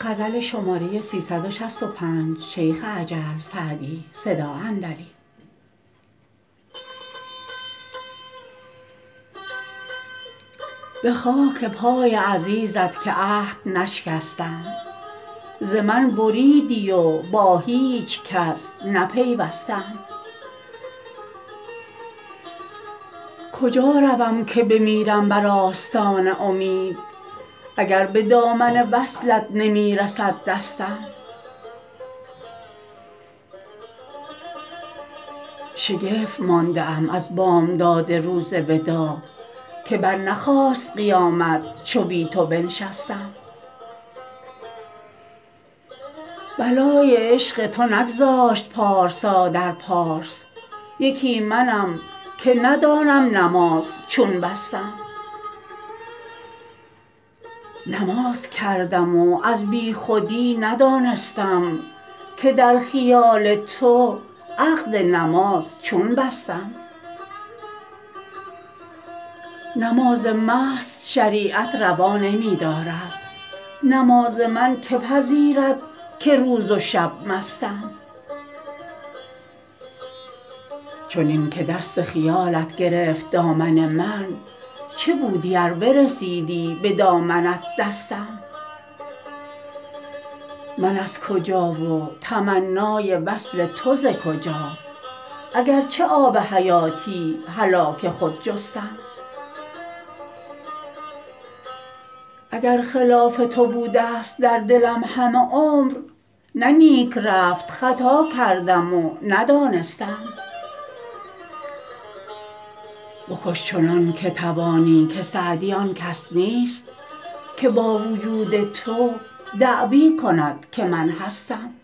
غزل شماره 365 شیخ عجل سعدی صدا اندلی. به خاک پای عزیزت که عهد نشکستم، ز من بریدی و با هیچ کس نپیوستم. کجا روم که بمیرم بر آستان امید، اگر به دامن وصلت نمی رسد دستم. شگفت مانده ام از بامداد روز وداع، که بر نخاست قیامت چو بی تو بنشستم. بلای عشق تو نگذاشت پارسا در پارس، یکی منم که ندانم نماز چون بستم. نماز کردم و از بی خودی ندانستم، که در خیال تو عقد نماز چون بستم. نماز مست شریعت روا نمی دارد، نماز من که پذیرد که روز و شب مستم. چنین که دست خیالت گرفت دامن من، چه بودی ار برسیدی به دامنت دستم. من از کجا و تمنای وصل تو ز کجا، اگر چه آب حیاتی هلاک خود جستم. اگر خلاف تو بودست در دلم همه عمر، نه نیک رفت خطا کردم و ندانستم. بکش چنان که توانی که سعدی آن کس نیست، که با وجود تو دعوی کند که من هستم.